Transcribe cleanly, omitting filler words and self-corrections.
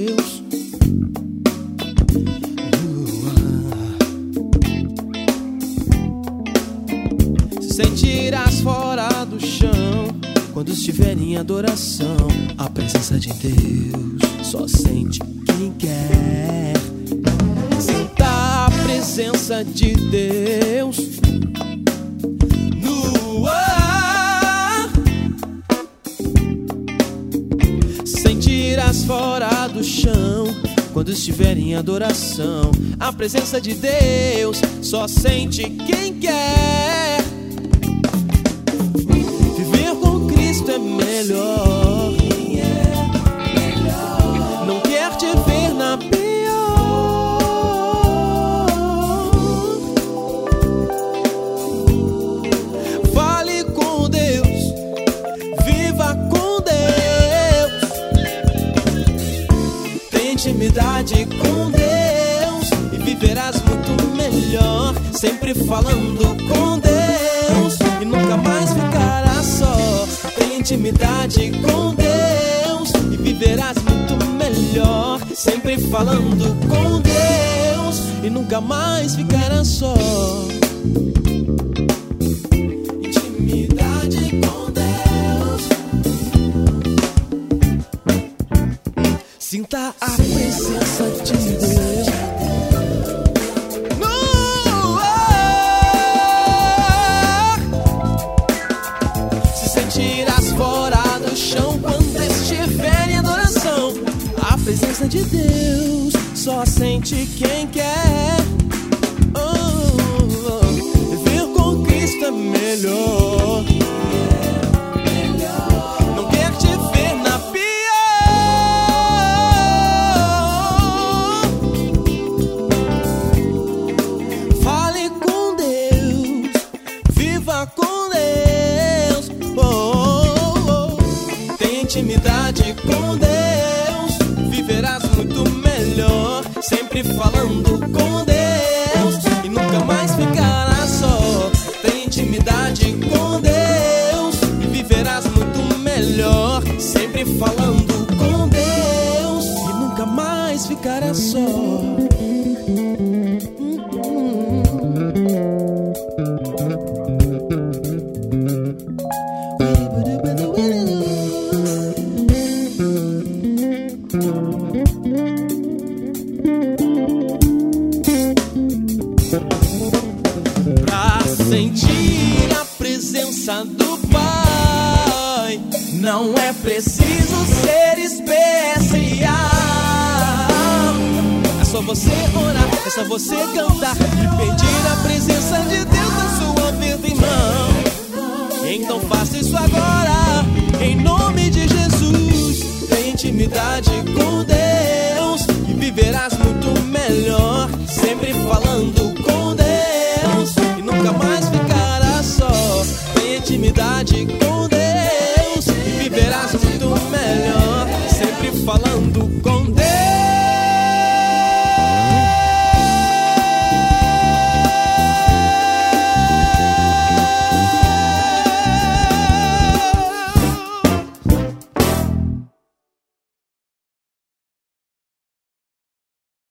Deus. Se sentirás fora do chão quando estiver em adoração. A presença de Deus só sente quem quer. Sinta a presença de Deus no ar. Sentirás fora do chão quando estiver em adoração. A presença de Deus só sente quem quer. Viver com Cristo é melhor. Não quer te ver na pior. Fale com Deus, viva com Deus. Tem intimidade com Deus e viverás muito melhor. Sempre falando com Deus e nunca mais ficarás só. Tem intimidade com Deus e viverás muito melhor. Sempre falando com Deus e nunca mais ficarás só. Intimidade com Deus. Sinta a presença de Deus. Sentirás fora do chão quando estiver em adoração. A presença de Deus só sente quem quer. Viver com Cristo é melhor. Não quer te ver na pior. Fale com Deus, viva com Deus. Tem intimidade com Deus, viverás muito melhor. Sempre falando com Deus e nunca mais ficarás só. Tem intimidade com Deus e viverás muito melhor. Sempre falando com Deus e nunca mais ficarás só. Pra sentir a presença do Pai, não é preciso ser especial. É só você orar, é só você cantar e pedir a presença de Deus na sua vida, irmão. Então faça isso agora, em nome de Jesus. Tem intimidade com Deus.